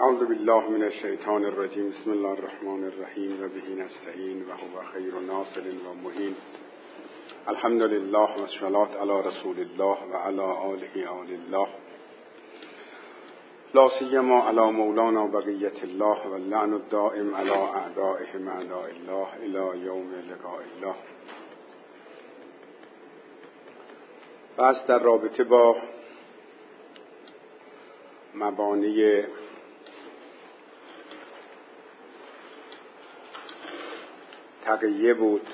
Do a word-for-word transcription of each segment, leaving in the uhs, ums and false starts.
اعوذ بالله من الشیطان الرجیم. بسم الله الرحمن الرحیم و به نستعین و هو خیر ناصر و معین. الحمد لله و الصلاة علی رسول الله و علی آله آل الله، لا سیما علی مولانا بقیة الله و اللعن الدائم علی اعدائهم اعداء الله الی یوم لقاء الله. پس در رابطه با مبانی تقیه بود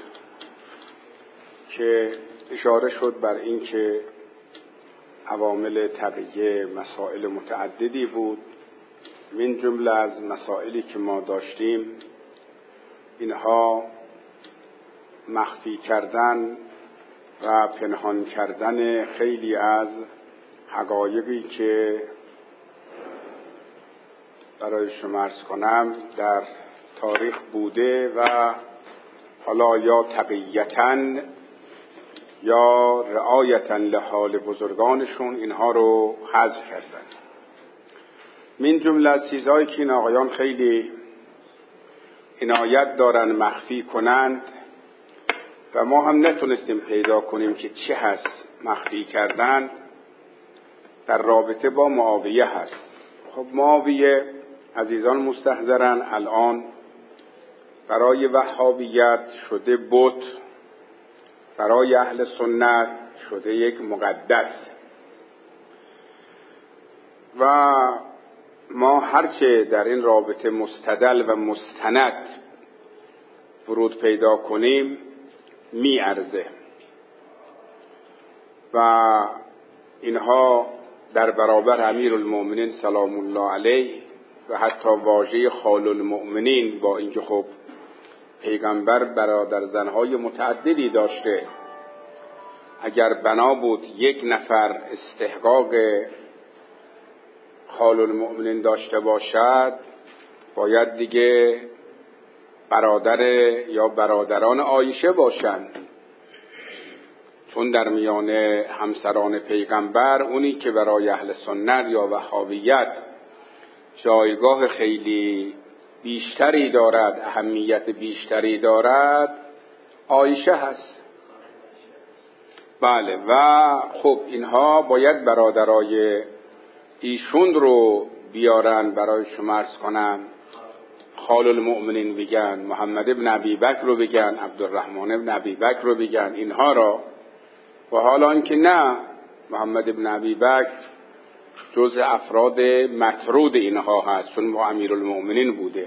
که اشاره شد بر این که عوامل تقیه مسائل متعددی بود. من جمله از مسائلی که ما داشتیم اینها مخفی کردن و پنهان کردن خیلی از حقایقی که برای شما عرض کنم در تاریخ بوده و حالا یا تقیتاً یا رعایتاً لحال بزرگانشون اینها رو حذف کردن. من جمله از چیزهایی که این آقایان خیلی عنایت دارن مخفی کنند و ما هم نتونستیم پیدا کنیم که چه هست مخفی کردن، در رابطه با معاویه هست. خب معاویه عزیزان مستحضرن الان برای وهابیت شده بت، برای اهل سنت شده یک مقدس و ما هرچه در این رابطه مستدل و مستند ورود پیدا کنیم می ارزه و اینها در برابر امیرالمؤمنین سلام الله علیه و حتی واژه خال المؤمنین، با اینکه خب پیغمبر برادر زنهای متعددی داشته، اگر بنا بود یک نفر استحقاق خال المؤمنین داشته باشد باید دیگه برادر یا برادران عایشه باشند، چون در میان همسران پیغمبر اونی که برای اهل سنت یا وهابیت جایگاه خیلی بیشتری دارد، اهمیت بیشتری دارد، عایشه هست. بله، و خب اینها باید برادرای ایشون رو بیارن برای شما عرض کنم خال المؤمنین بگن، محمد ابن ابی بکر رو بگن، عبدالرحمن ابن ابی بکر رو بگن، اینها را. و حالا اینکه نه، محمد ابن ابی بکر جز افراد مطرود اینها هست چون با امیرالمؤمنین بوده.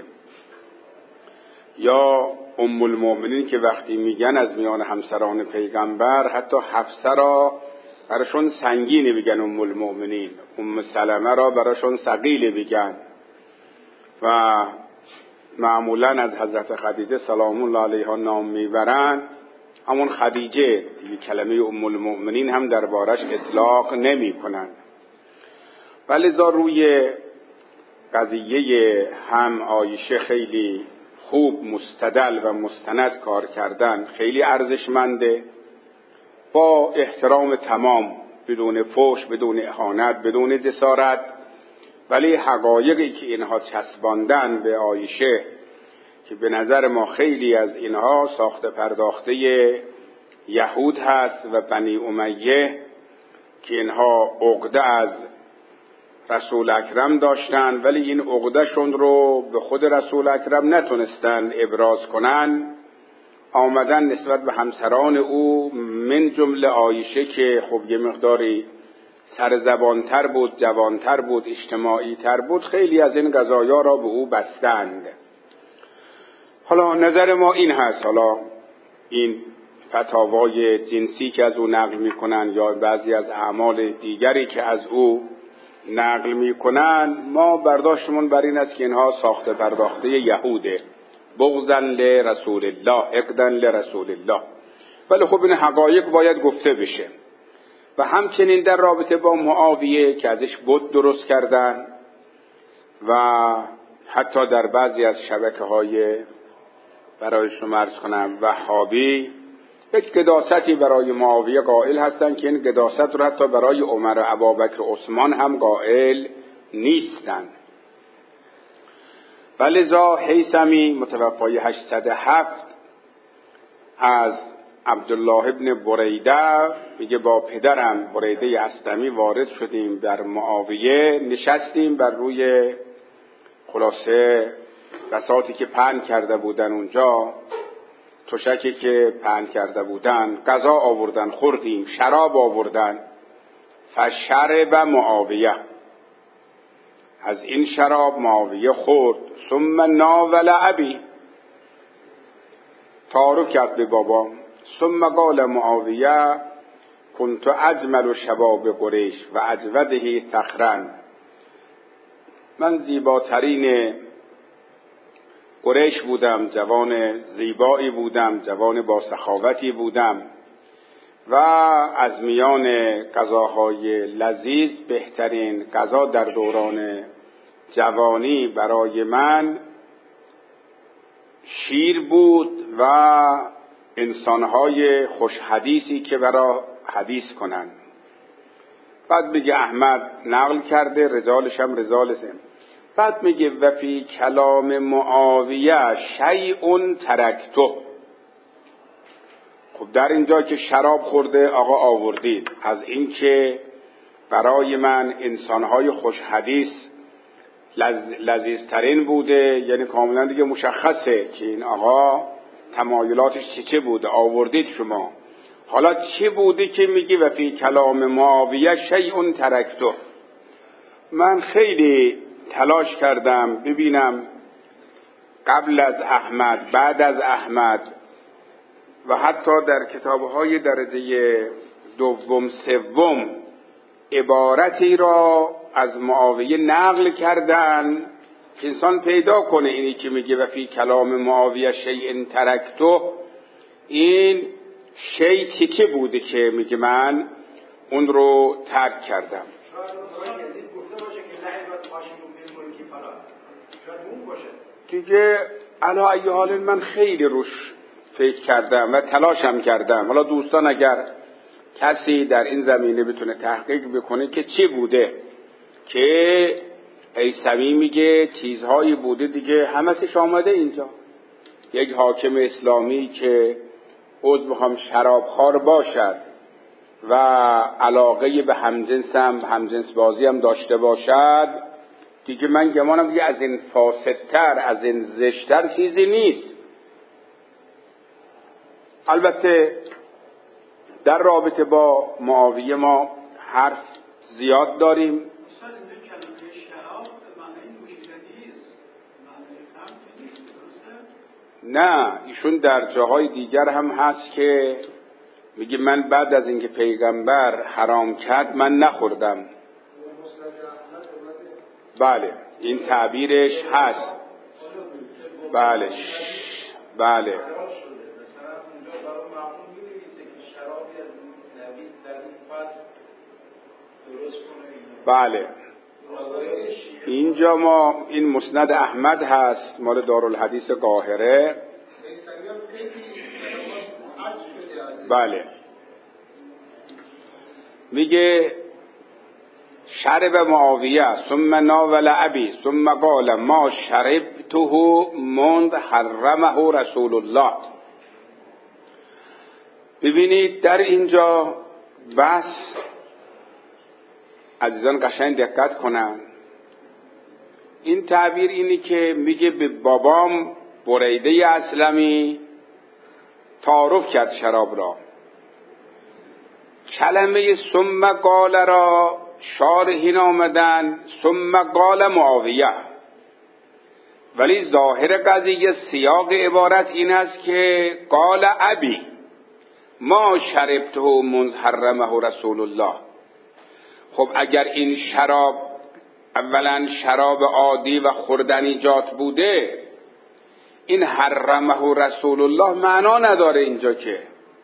یا ام المؤمنین که وقتی میگن از میان همسران پیغمبر حتی حفصه را براشون سنگینی بگن ام المؤمنین، ام سلمه را براشون ثقیلی بگن و معمولا از حضرت خدیجه سلام الله علیها نام میبرن، همون خدیجه دیگه کلمه ام المؤمنین هم دربارش اطلاق نمی کنن. ولذا روی قضیه هم عایشه خیلی خوب مستدل و مستند کار کردن خیلی ارزشمنده، با احترام تمام، بدون فحش، بدون اهانت، بدون جسارت، ولی حقایقی که اینها چسباندن به عایشه که به نظر ما خیلی از اینها ساخته پرداخته یهود هست و بنی امیه که اینها عقده از رسول اکرم داشتن، ولی این عقدهشون رو به خود رسول اکرم نتونستن ابراز کنن، آمدن نسبت به همسران او من جمله عایشه که خب یه مقداری سرزبانتر بود، جوانتر بود، اجتماعی تر بود، خیلی از این قضایا را به او بستند. حالا نظر ما این هست، حالا این فتاوای جنسی که از او نقل میکنن یا بعضی از اعمال دیگری که از او نقل میکنن، ما برداشتمون بر این است که اینها ساخته پرداخته یهوده، بغضاً لرسول الله، عقداً لرسول الله. ولی خب این حقایق باید گفته بشه. و همچنین در رابطه با معاویه که ازش بت درست کردن و حتی در بعضی از شبکه‌های برای شما عرض کنم وهابی یک قداستی برای معاویه قائل هستند که این قداست رو حتی برای عمر و ابوبکر و عثمان هم قائل نیستند. ولذا هیثمی متوفای هشتصد و هفت از عبدالله ابن بریده میگه با پدرم بریده اسلمی وارد شدیم در معاویه، نشستیم بر روی خلاصه بساطی که پهن کرده بودن اونجا، تشکی که پهن کرده بودن، غذا آوردن خوردیم، شراب آوردن. فشرب معاویه، از این شراب معاویه خورد. ثم ناول ابی، تعارف کرد به بابام. ثم قال معاویه کنت اجمل شباب قریش و اجوده فخرا، من زیباترین قریش بودم، جوان زیبایی بودم، جوان با سخاوتی بودم و از میان غذاهای لذیذ بهترین غذا در دوران جوانی برای من شیر بود و انسانهای خوش حدیثی که برای حدیث کنن. بعد میگه احمد نقل کرده، رجالش هم رجالشه. بعد میگه و فی کلام معاویه شیء ترکته. خب در اینجا که شراب خورده آقا آوردید، از این که برای من انسانهای خوش حدیث لز... لذیذترین بوده، یعنی کاملا دیگه مشخصه که این آقا تمایلاتش چه چه بوده، آوردید شما. حالا چی بوده که میگی و فی کلام معاویه شیء ترکته؟ من خیلی تلاش کردم ببینم قبل از احمد، بعد از احمد و حتی در کتاب‌های درجه دوم سوم عبارتی را از معاویه نقل کردن که انسان پیدا کنه اینی که میگه و فی کلام معاویه شیء ترکته، این شیء چی که بوده که میگه من اون رو ترک کردم. دیگه علی ای حال من خیلی روش فکر کردم و تلاشم کردم. حالا دوستان اگر کسی در این زمینه بتونه تحقیق بکنه که چی بوده، که هیثمی میگه چیزهایی بوده دیگه همه‌ش آمده اینجا. یک حاکم اسلامی که عضو هم شرابخوار باشد و علاقه به همجنس هم همجنس بازی هم داشته باشد، دیگه من گمانم دیگه از این فاسدتر، از این زشتر چیزی نیست. البته در رابطه با معاویه ما حرف زیاد داریم. نه، ایشون در جاهای دیگر هم هست که میگه من بعد از اینکه پیغمبر حرام کرد من نخوردم. بله این تعبیرش هست. بله بله بله اینجا ما این مسند احمد هست مال دارالحدیث قاهره. بله میگه شرب معاویه ثم ناول ابی ثم قال ما شربته مند حرمه رسول الله. ببینید در اینجا بس عزیزان قشنگ دقت کنن. این تعبیر اینی که میگه به بابام بریده اسلمی تعارف کرد شراب را. کلمه ثم قال را شارحین آمدن ثم قال معاویه، ولی ظاهر قضیه سیاق عبارت این است که قال ابی ما شربته منذ حرمه رسول الله. خب اگر این شراب اولا شراب عادی و خوردنیجات بوده، این حرمه رسول الله معنا نداره اینجا که.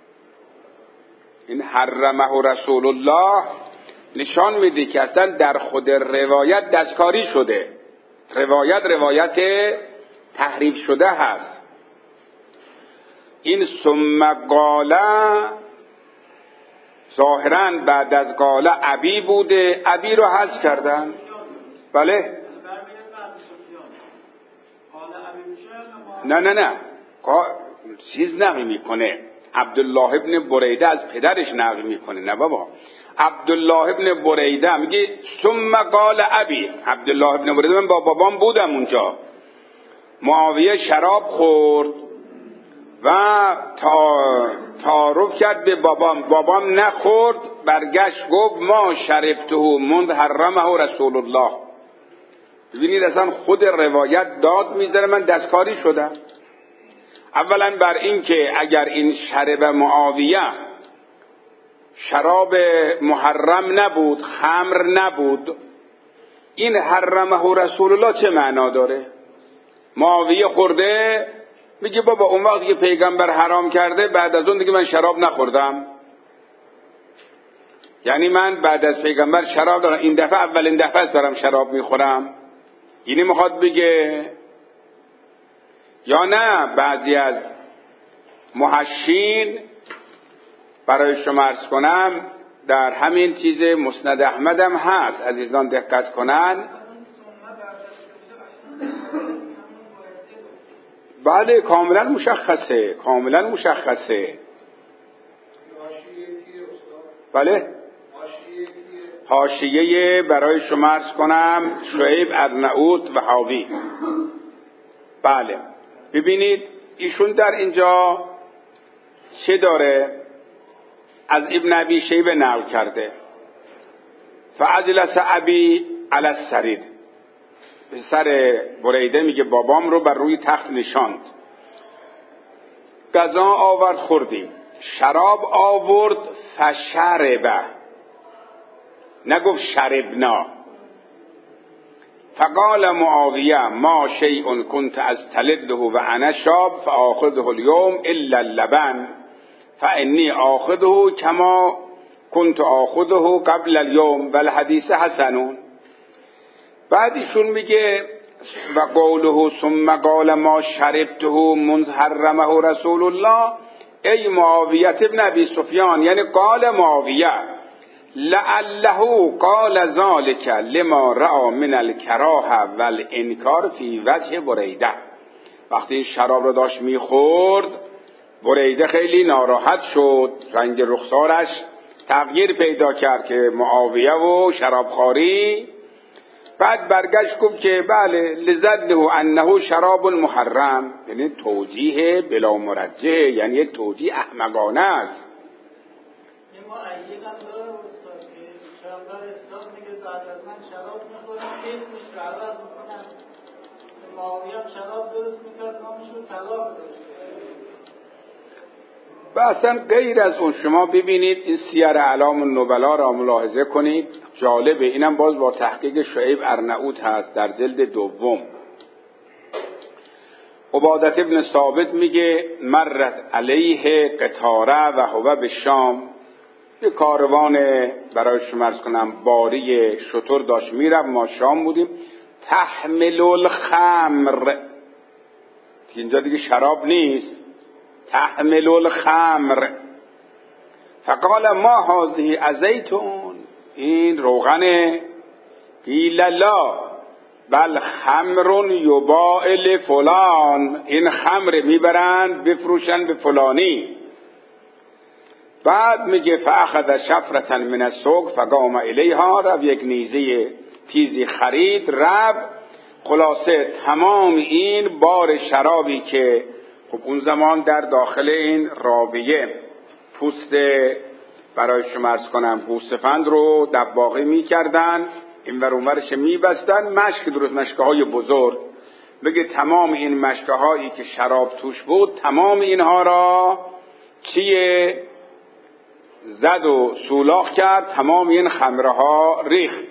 این حرمه رسول الله نشان میده که اصلا در خود روایت دستکاری شده. روایت روایت تحریف شده هست. این ثم قاله ظاهرا بعد از قاله ابی بوده، ابی رو حذف کردن. بله نه نه نه چیز نقل میکنه، عبدالله ابن بریده از پدرش نقل میکنه. نه بابا، عبدالله ابن بریده میگه ثم قال ابی، عبدالله ابن بریده من با بابام بودم اونجا، معاویه شراب خورد و تا تعارف کرد به بابام، بابام نخورد، برگشت گفت ما شربته منذ حرمه رسول الله. ببینید اصلا خود روایت داد میذاره من دستکاری شدم. اولا بر این که اگر این شرب معاویه شراب محرم نبود، خمر نبود، این حرمه رسول الله چه معنا داره؟ معاویه خورده میگه بابا اون وقتی که پیغمبر حرام کرده بعد از اون دیگه من شراب نخوردم، یعنی من بعد از پیغمبر شراب دارم، این دفعه اولین دفعه دارم شراب میخورم، اینی میخواد بگه؟ یا نه بعضی از محشین برای شما عرض کنم در همین چیز مسند احمد هم هست، عزیزان دقت کنن. بله کاملا مشخصه، کاملا مشخصه. بله حاشیه برای شما عرض کنم شعیب ارناؤوط وهابی. بله ببینید ایشون در اینجا چه داره؟ از ابن ابی شیبه نقل کرده فاجلس ابی علی السریر، پسر بریده میگه بابام رو بر روی تخت نشاند، غذا آورد خوردیم، شراب آورد فشربه، نگفت شربنا. فقال معاویه ما شیء كنت استلذه و انا شاب فآخذه اليوم الا اللبن فانی آخذه كما كنت آخذه قبل اليوم والحديث حسن. بعدشون میگه و قوله ثم قال ما شربته منذ حرمه رسول الله ای معاویه ابن ابی سفیان، یعنی قال معاویه لعله قال ذلك لما رأى من الکراهه والانکار فی وجه بریده. وقتی شراب رو داشت میخورد بریده خیلی ناراحت شد، رنگ رخسارش تغییر پیدا کرد که معاویه و شرابخواری. بعد برگشت گفت که بله لظنه انه شراب محرم، یعنی توجیه بلا مرجح، یعنی یک توجیه احمقانه است. و اصلا غیر از اون شما ببینید این سیر اعلام النبلا را ملاحظه کنید، جالبه، اینم باز با تحقیق شعیب ارناؤوط هست در جلد دوم. عبادت ابن ثابت میگه مرت علیه قطاره و هو به شام، یه کاروان برای شما عرض کنم باری شتر داشت میرفت، ما شام بودیم، تحمل الخمر، اینجا دیگه شراب نیست، تحمل الخمر، فقال ما هذه ازیتون، این روغنه، قیل لا بل خمر یباع لفلان، این خمر میبرند بفروشن به فلانی. بعد میگه فاخذ شفرة من السوق فقام الیها، رب یک نیزه تیزی خرید رب. خلاصه تمام این بار شرابی که خب اون زمان در داخل این راویه پوست برای شما عرض کنم گوسفند رو دباغی میکردن، این ور اون ورش میبستن، مشک درست، مشکه های بزرگ. بگه تمام این مشکه هایی که شراب توش بود تمام اینها را چیه زد و سولاخ کرد، تمام این خمره ها ریخت.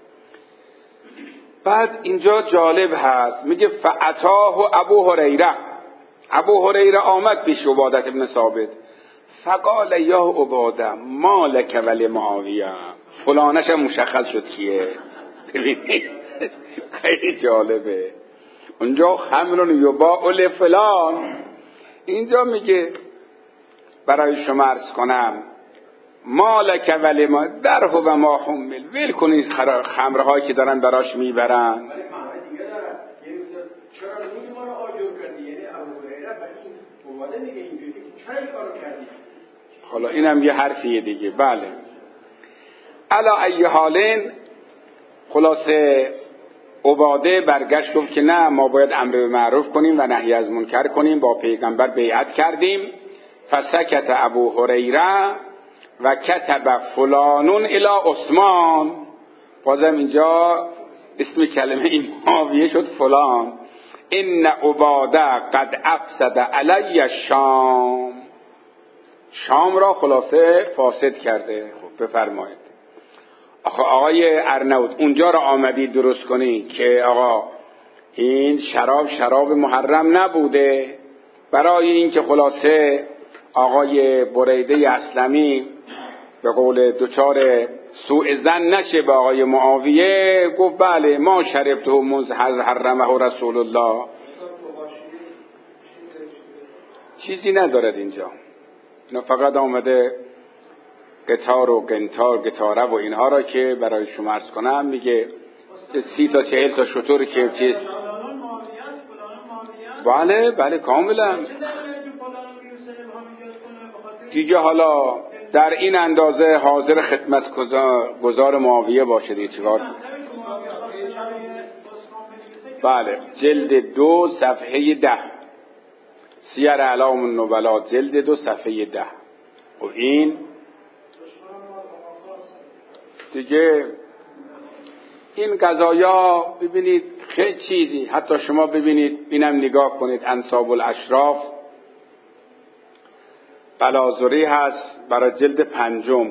بعد اینجا جالب هست، میگه فاتاه ابو هریره، ابو هریره آمد پیش عبادت ابن ثابت فقال یا عباده ما لک ولی معاویه، فلانش هم مشخص شد کیه. ببینید خیلی جالبه، اونجا خمر یباع لفلان، اینجا میگه برای شما عرض کنم مالک ولی ما در و ما حمل، ویل کنید خمرهایی که دارن براش میبرن. عباده میگه اینجوری چرا این کارو کردی؟ حالا اینم یه حرفیه دیگه. بله علا ای حالین، خلاصه عباده برگشت گفت که نه، ما باید امر به معروف کنیم و نهی از منکر کنیم، با پیغمبر بیعت کردیم. فسکت ابو هریره و کتب فلانون الی عثمان. بازم اینجا اسم کلمه این معاویه شد فلان. ان عباده قد افسد علی الشام، شام را خلاصه فاسد کرده. خب بفرمایید. آخه آقای ارنوت اونجا را آمدید درست کنی که آقا این شراب شراب محرم نبوده، برای این که خلاصه آقای بریده اسلمی به قول دوچار سوء زن نشه به آقای معاویه، گفت بله ما شربته منذ حرمه رسول الله. چیزی ندارد اینجا، اینا فقط آمده قطار و قنطار قطاره و اینها را که برای شما عرض کنم، میگه سی تا چهل تا شطور که چیز. بله بله کاملا دیگه. حالا در این اندازه حاضر خدمت گزار معاویه باشه دیگه چیکار. بله جلد دو صفحه ده، سیر اعلام النبلا جلد دو صفحه ده. و این دیگه این قضایا ببینید خیلی چیزی، حتی شما ببینید اینم نگاه کنید، انساب الاشراف بلازری هست برای جلد پنجم،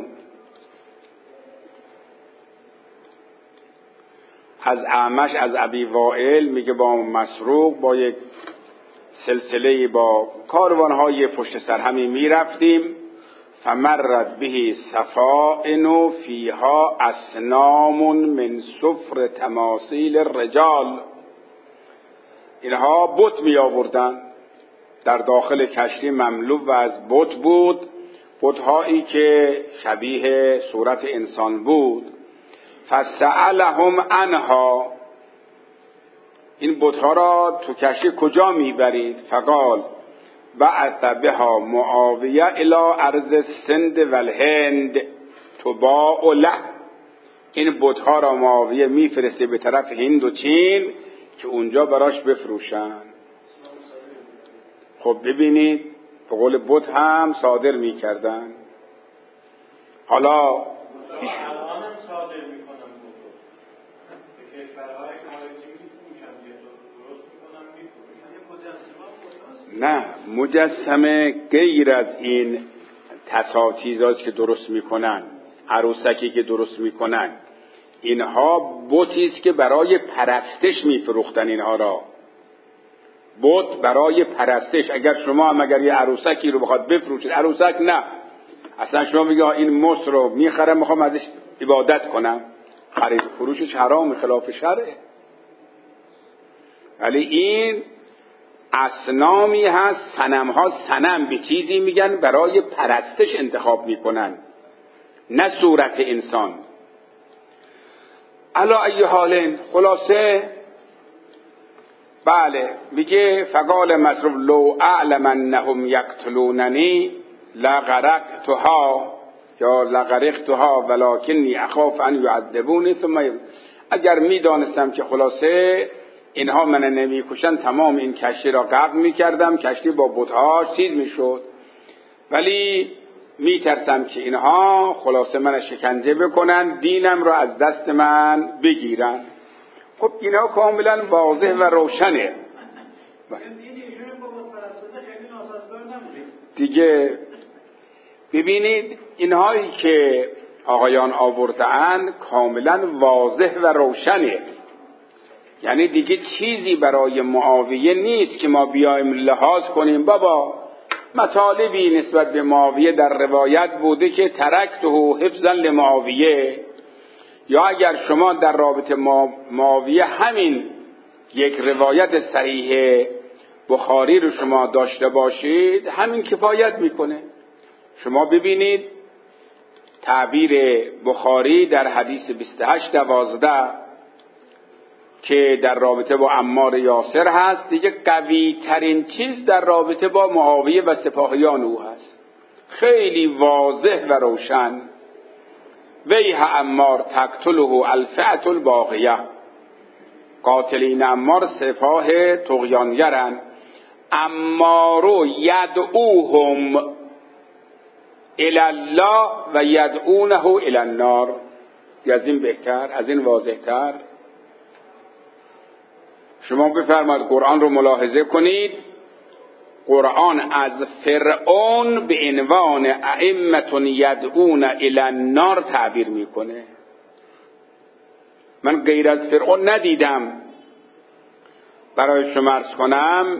از اعمش از ابی وائل میگه با مسروق با یک سلسله با کاروانهای پشت سر همی میرفتیم، فمرت به صفائن فیها اصنام من صفر تماثیل الرجال. اینها بت می آوردن در داخل کشتی، مملو و از بت بود، بت‌هایی که شبیه صورت انسان بود. فسألهم عنها، این بت‌ها را تو کشتی کجا میبرید؟ فقال بعث بها معاویه الی ارض سند و الهند تباع له. این بت‌ها را معاویه میفرسته به طرف هند و چین که اونجا براش بفروشن. خب ببینید به قول بت هم صادر میکردن. حالا نه، مجسمه غیر از این تساچیزاست که درست میکنن، عروسکی که درست میکنن، اینها بتی است که برای پرستش میفروختن اینها را. بت برای پرستش. اگر شما هم اگر یه عروسکی رو بخواد بفروشید، عروسک نه، اصلا شما میگه این مصر رو میخرم میخوام ازش عبادت کنم، خرید فروشش حرام خلاف شرعه. ولی این اصنامی هست، صنم ها، صنم به چیزی میگن برای پرستش انتخاب میکنن، نه صورت انسان. علا ای حالن، خلاصه بله میگه فقال مسروق لو اعلم انهم یقتلوننی لغرقتها یا لغرقتها ولکنی اخاف ان یعذبونی ثم. اگر میدانستم که خلاصه اینها من نمیکشن تمام این کشتی را غرق میکردم، کشتی با بت‌ها چیز میشد، ولی میترسم که اینها خلاصه من شکنجه بکنن، دینم را از دست من بگیرن. خب اینا کاملا واضح و روشنه دیگه. ببینید اینهایی که آقایان آوردن کاملا واضح و روشنه، یعنی دیگه چیزی برای معاویه نیست که ما بیایم لحاظ کنیم بابا مطالبی نسبت به معاویه در روایت بوده که ترکته حفظا لمعاویه، یا اگر شما در رابطه معاویه همین یک روایت صحیح بخاری رو شما داشته باشید همین کفایت میکنه. شما ببینید تعبیر بخاری در حدیث بیست و هشت دوازده که در رابطه با عمار یاسر هست، دیگه قوی ترین چیز در رابطه با معاویه و سپاهیان او هست. خیلی واضح و روشن. ویح عمار تقتله الفئة الباغیه، قاتلین عمار سپاه طغیانگرن. عمارو یدعوهم الی الله و یدعونه الی النار. از این بهتر، از این واضحتر؟ شما بفرمایید قرآن رو ملاحظه کنید. قرآن از فرعون به عنوان ائمة یدعون الی النار تعبیر میکنه. من غیر از فرعون ندیدم. برای شما عرض کنم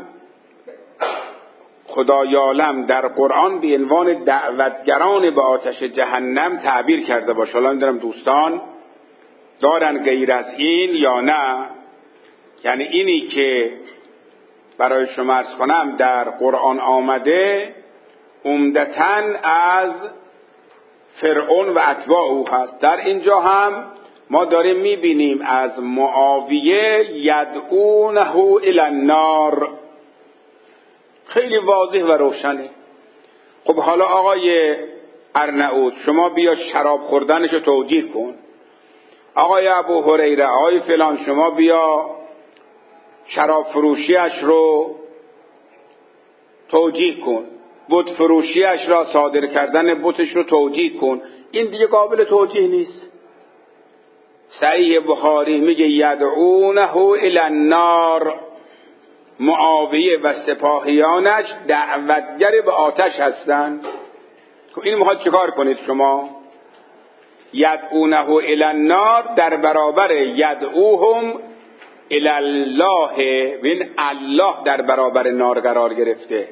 خدای عالم در قرآن به عنوان دعوتگران به آتش جهنم تعبیر کرده باشه. حالا می‌دونم دوستان دارن غیر از این یا نه. یعنی اینی که برای شما عرض کنم در قرآن آمده عمدتاً از فرعون و اتباع او هست. در اینجا هم ما داریم میبینیم از معاویه یدعونه الی النار. خیلی واضح و روشنه. خب حالا آقای ارناؤوط شما بیا شراب خوردنش رو توجیه کن. آقای ابو هریره، آقای فلان، شما بیا شراب فروشیش رو توجیه کن. بت فروشیش را، صادر کردن بتش رو توجیه کن. این دیگه قابل توجیه نیست. صحیح بخاری میگه یدعونه الی النار، معاویه و سپاهیانش دعوتگر به آتش هستند. خب این میخواد چیکار کنید شما؟ یدعونه الی النار در برابر یدعوهم الی الله. ببین الله در برابر نار قرار گرفته.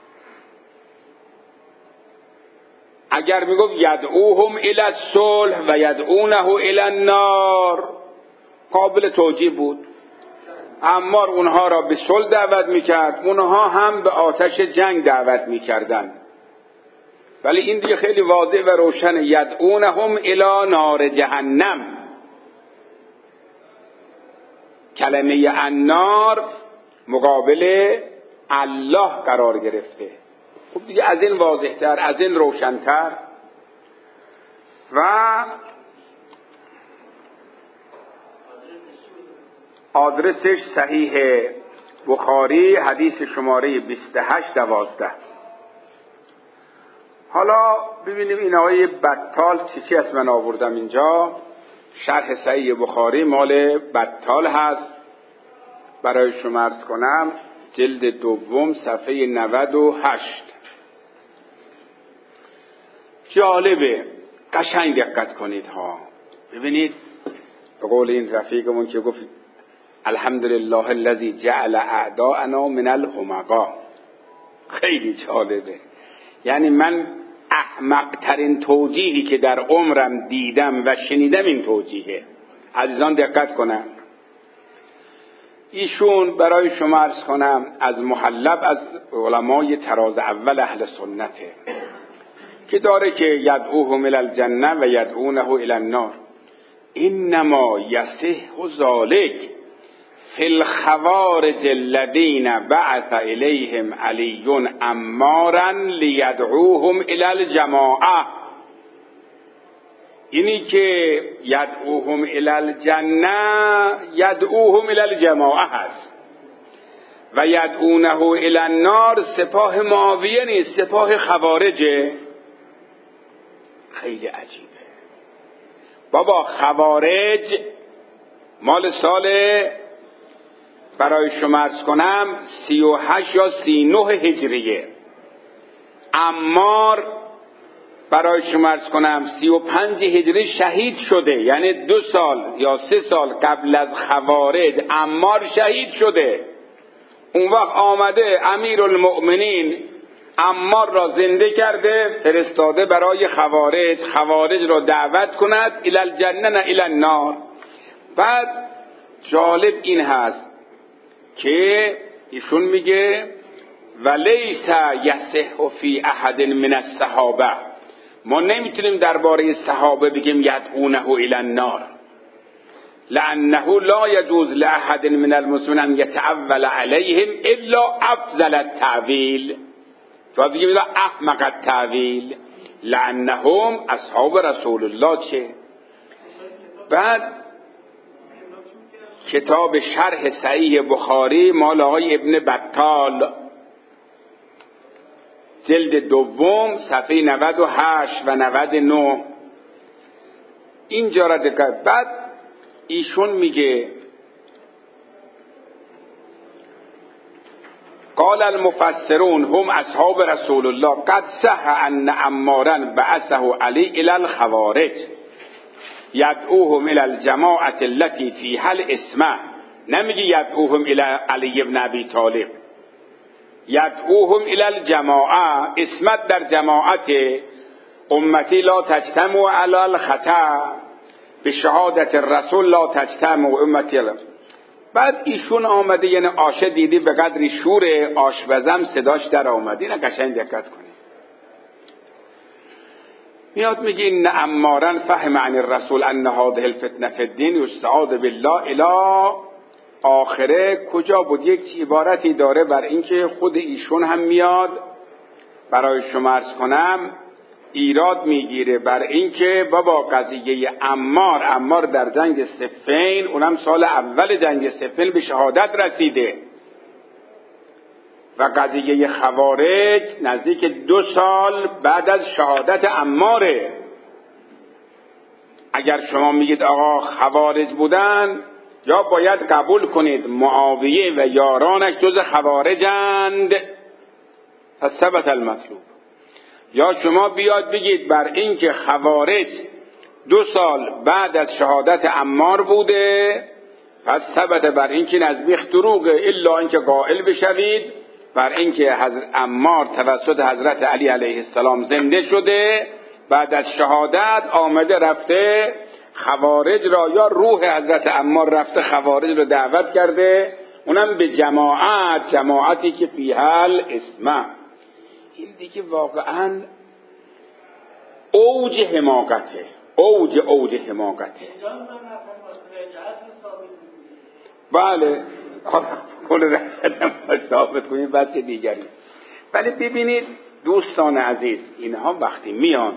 اگر میگفت یدعوهم الی الصلح و یدعونه الی النار قابل توجیه بود. عمار اونها را به صلح دعوت میکرد، اونها هم به آتش جنگ دعوت میکردن. ولی این دیگه خیلی واضح و روشن. یدعونهم الی نار جهنم. کلمه النار مقابل الله قرار گرفته. خب دیگه از این واضحتر، از این روشنتر. و آدرسش صحیح بخاری حدیث شماره بیست و هشت دوازده. حالا ببینیم این آقای بطال چی چی از من آوردم اینجا. شرح صحیح بخاری مال بطال هست. برای شما عرض کنم جلد دوم صفحه نود و هشت. جالبه، قشنگ دقت کنید ها. ببینید به قول این رفیقمون که گفت الحمدلله الذی جعل اعداءنا من الحمقا. خیلی جالبه. یعنی من احمق ترین توجیهی که در عمرم دیدم و شنیدم این توجیهه. عزیزان دقت کنم. ایشون برای شما عرض کنم از محلب از علمای طراز اول اهل سنته که داره که یدعوهم الی الجنه و یدعونه الی النار. انما یصح ذلک فی الخوارج الذین بعث الیهم علی عمارا لیدعوهم الی الجماعه. اینی که یدعوهم الی الجنه یدعوهم الی الجماعه هست و یدعونه الی النار سپاه معاویه نیست، سپاه خوارجه. خیلی عجیبه بابا. خوارج مال سال برای شما عرض کنم سی و هشت یا سی نه هجریه. عمار برای شما عرض کنم سی و پنج هجری شهید شده. یعنی دو سال یا سه سال قبل از خوارج عمار شهید شده. اون وقت آمده امیرالمؤمنین عمار را زنده کرده، فرستاده برای خوارج، خوارج را دعوت کند الی الجنه نه الی النار. بعد جالب این هست که ایشون میگه ولیس یصح فی احد من الصحابه. ما نمیتونیم درباره صحابه بگیم یدعونه الی النار. لانه لا يجوز لاحد من المسلمین ان يتأول عليهم الا افضل التأویل. تو دیگه میگه احمق التأویل، لانهم اصحاب رسول الله. چه بعد کتاب شرح صحیح بخاری مال آقای ابن بطال جلد دوم صفحه نود و هشت و نود و نه اینجا را دقت. بعد ایشون میگه قال المفسرون هم اصحاب رسول الله قد صح ان عمارا بعثه علی الى الخوارج یدعوهم الى الجماعه التي فيها الاسمه. نمیگه یدعوهم الى علی ابن ابی طالب، یدعوهم الى الجماعه. اسمت در جماعت امتی لا تجتمع علی الخطا به شهادت الرسول لا تجتمع امتی. بعد ایشون آمده، یعنی آشه دیدی به قدری شور آشپزم صداش در آمده. اینا قشنگ دقت کنید. میاد میگه ان عمارا فهم عن الرسول ان هذه الفتنه فی الدین یستعاذ بالله الی آخره. کجا بود؟ یک عبارتی داره بر اینکه خود ایشون هم میاد برای شما عرض کنم ایراد میگیره بر اینکه بابا قضیه عمار عمار در جنگ صفین، اونم سال اول جنگ صفین به شهادت رسیده و قضیه خوارج نزدیک دو سال بعد از شهادت عماره. اگر شما میگید آقا خوارج بودن، یا باید قبول کنید معاویه و یارانش جز خوارجند پس ثبت المطلوب، یا شما بیاد بگید بر این که خوارج دو سال بعد از شهادت عمار بوده پس ثبت بر این که نزبیخ دروغه، الا اینکه قائل بشوید بر این که حضرت عمار توسط حضرت علی علیه السلام زنده شده، بعد از شهادت آمده رفته خوارج را، یا روح حضرت عمار رفته خوارج را دعوت کرده، اونم به جماعت، جماعتی که فیها الاسمه. این دیگه واقعا اوج حماقته، اوج اوج حماقته. بله کل رفتم ثابت کنید بس دیگری. ولی ببینید دوستان عزیز، اینها وقتی میان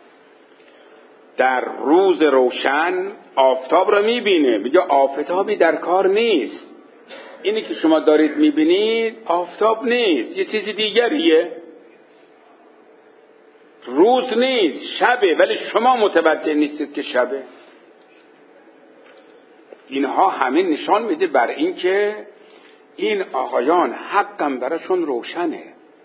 در روز روشن آفتاب رو میبینه، میگه آفتابی در کار نیست، اینی که شما دارید میبینید آفتاب نیست، یه چیزی دیگریه، روز نیست، شبه، ولی شما متوجه نیستید که شبه. اینها همین نشان میده بر این که این آقایان حقم براشون روشنه،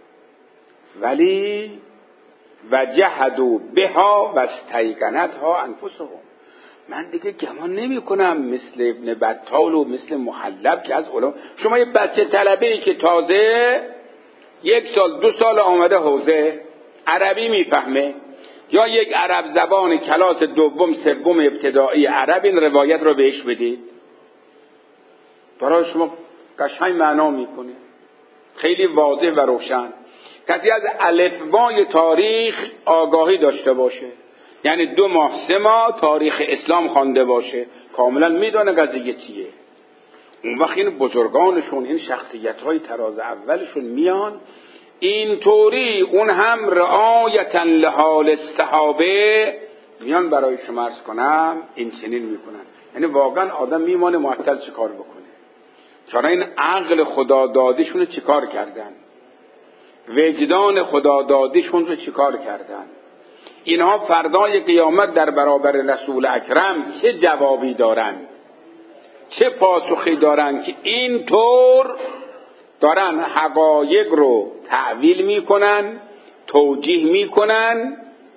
ولی و جهدوا بها و استیقنتها انفسهم. من دیگه گمان نمی کنم مثل ابن بطال و مثل محلب که از علما، شما یه بچه طلبه‌ای که تازه یک سال دو سال آمده حوزه عربی میفهمه، یا یک عرب زبان کلاس دوم سوم ابتدایی عرب، این روایت رو بهش بدید برای شما قشنگ معنا میکنه، خیلی واضح و روشن. کسی از الفبای تاریخ آگاهی داشته باشه، یعنی دو ماه سه ماه تاریخ اسلام خوانده باشه، کاملا میدونه قضیه چیه. اون وقت این بزرگانشون، این شخصیت‌های تراز اولشون میان اینطوری، اون هم رعایتا لحال الصحابه، میان برای شما عرض کنم این چنین میکنن. یعنی واقعا آدم میمانه معطل چه کار بکنه، چرا این عقل خدا دادیشون رو چیکار کردن، وجدان خدا دادیشون رو چیکار کردن. اینها فردای قیامت در برابر رسول اکرم چه جوابی دارند، چه پاسخی دارند که اینطور دارن حقایق رو تعویل میکنن، توجیه میکنن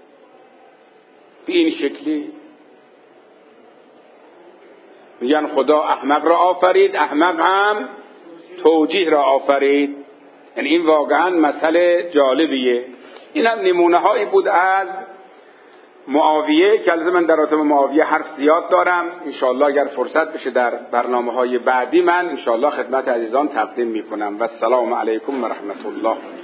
به این شکلی. میگن خدا احمق را آفرید، احمق هم توجیه را آفرید. یعنی این واقعا مسئله جالبیه. این هم نمونه هایی بود از معاویه که البته من در رابطه با معاویه حرف زیاد دارم، انشاءالله اگر فرصت بشه در برنامه های بعدی من انشاءالله خدمت عزیزان تقدیم میکنم. و السلام علیکم و رحمت الله.